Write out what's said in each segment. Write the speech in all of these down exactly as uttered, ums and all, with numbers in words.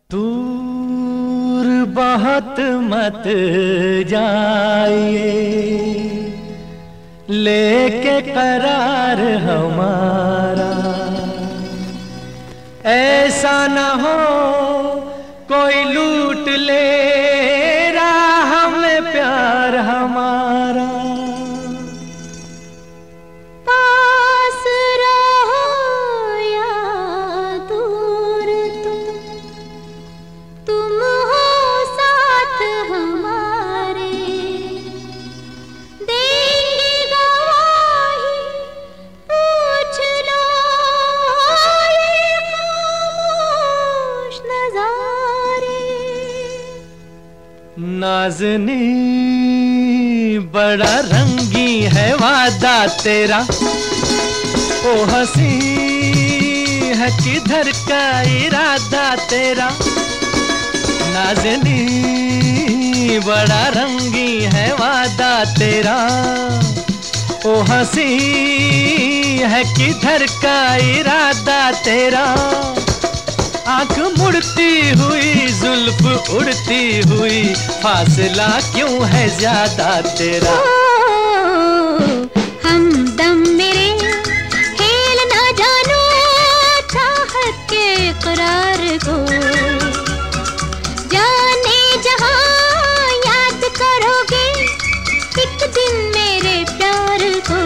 दूर बहुत मत जाइए, लेके करार हमारा, ऐसा न हो कोई लूट ले राह में प्यार हमारा। पास रहो या दूर तुम, तुम हो साथ हमारे, देंगे गवाही पूछ लो ये खामोश नजारे। नाज़नी बड़ा रंगी है वादा तेरा, ओ हंसी है किधर का इरादा तेरा। नाज़नी बड़ा रंगी है वादा तेरा, ओ हंसी है किधर का इरादा तेरा। आंख मुड़ती हुई जुल्फ उड़ती हुई, फासला क्यों है ज्यादा तेरा। हमदम मेरे खेल ना जानो चाहत के इकरार को, जाने जहां याद करोगे एक दिन मेरे प्यार को।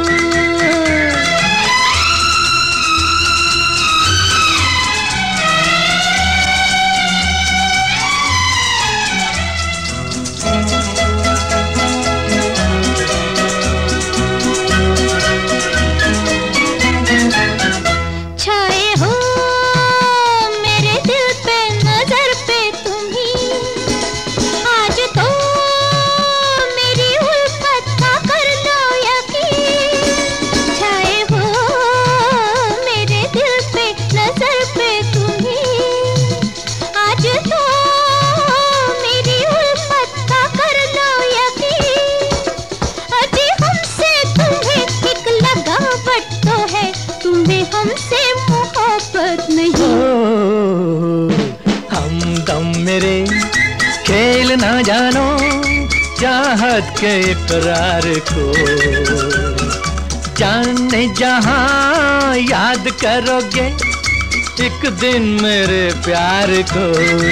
छाए हो मेरे दिल पे नजर पे तुम ही, आज तो मेरी उल्फत का कर लो यकीन। छाए हो मेरे दिल पे नजर पे तुम ही, आज तो मेरी उल्फत का कर लो यकीन। अजी हमसे तुम्हें एक लगावट तो है, तुम्हें हमसे मोहब्बत नहीं। हमदम मेरे खेल ना जानो चाहत के इकरार को, जाने जहां याद करोगे एक दिन मेरे प्यार को।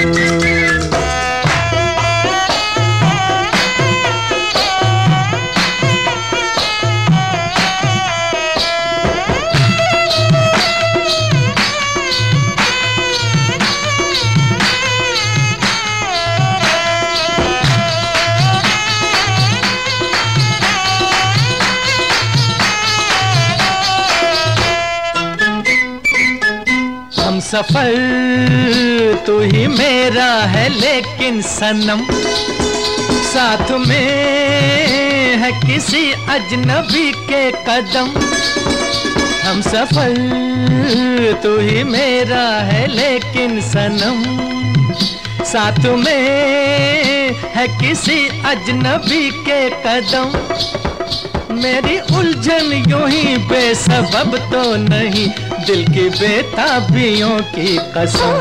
सफर तू ही मेरा है लेकिन सनम, साथ में है किसी अजनबी के कदम। हम सफर तू ही मेरा है लेकिन सनम, साथ में है किसी अजनबी के कदम। मेरी उलझन यूं ही बेसबब तो नहीं, दिल की बेताबियों की कसम।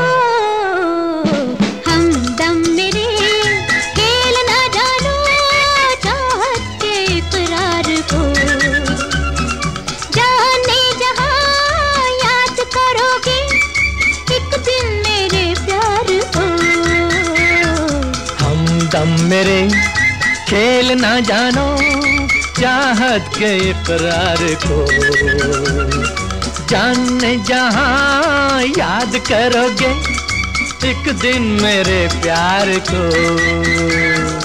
हमदम मेरे खेल ना जानो चाहत के इकरार को, जाने जहां याद करोगे एक दिन मेरे प्यार को। हमदम मेरे खेल ना जानो चाहत के इकरार को, जाने जहां याद करोगे एक दिन मेरे प्यार को।